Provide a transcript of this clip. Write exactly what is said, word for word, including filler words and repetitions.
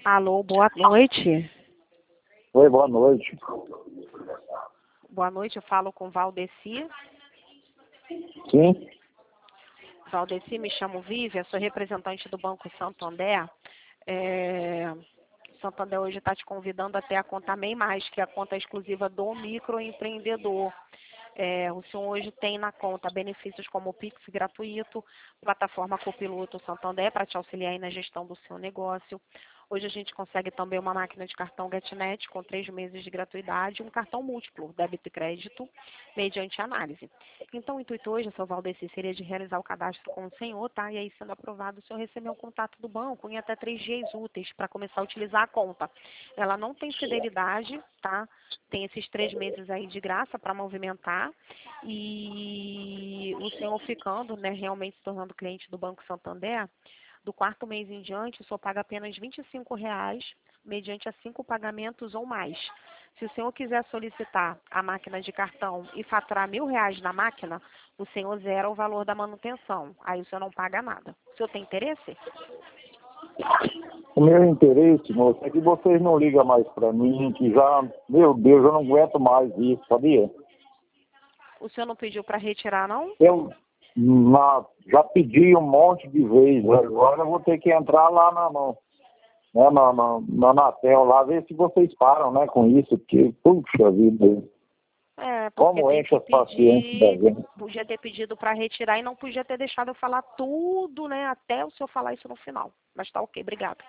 Alô, boa noite. Oi, boa noite. Boa noite, eu falo com Valdeci. Sim? Valdeci, me chamo Vívia, sou representante do Banco Santander. É... Santander hoje está te convidando até a conta MEI Mais, que é a conta exclusiva do microempreendedor. É, o senhor hoje tem na conta benefícios como o Pix gratuito, plataforma Copiloto Santander para te auxiliar aí na gestão do seu negócio. Hoje a gente consegue também uma máquina de cartão GetNet com três meses de gratuidade e um cartão múltiplo, débito e crédito, mediante análise. Então o intuito hoje, seu Valdeci, seria de realizar o cadastro com o senhor, tá? E aí, sendo aprovado, o senhor receber um contato do banco em até três dias úteis para começar a utilizar a conta. Ela não tem fidelidade, tá? Tem esses três meses aí de graça para movimentar e o senhor ficando, né, realmente se tornando cliente do Banco Santander, do quarto mês em diante, o senhor paga apenas vinte e cinco reais, mediante a cinco pagamentos ou mais. Se o senhor quiser solicitar a máquina de cartão e faturar mil reais na máquina, o senhor zera o valor da manutenção. Aí o senhor não paga nada. O senhor tem interesse? O meu interesse, moço, é que vocês não ligam mais pra mim, que já, meu Deus, eu não aguento mais isso, sabia? O senhor não pediu para retirar, não? Eu na, já pedi um monte de vezes, agora eu vou ter que entrar lá na, na, né, na, na, na Anatel, lá, ver se vocês param, né, com isso, porque, puxa vida, É, porque como tem enche que as paciências da pedir, gente. podia ter pedido para retirar e não podia ter deixado eu falar tudo, né, até o senhor falar isso no final. Mas tá ok, obrigada.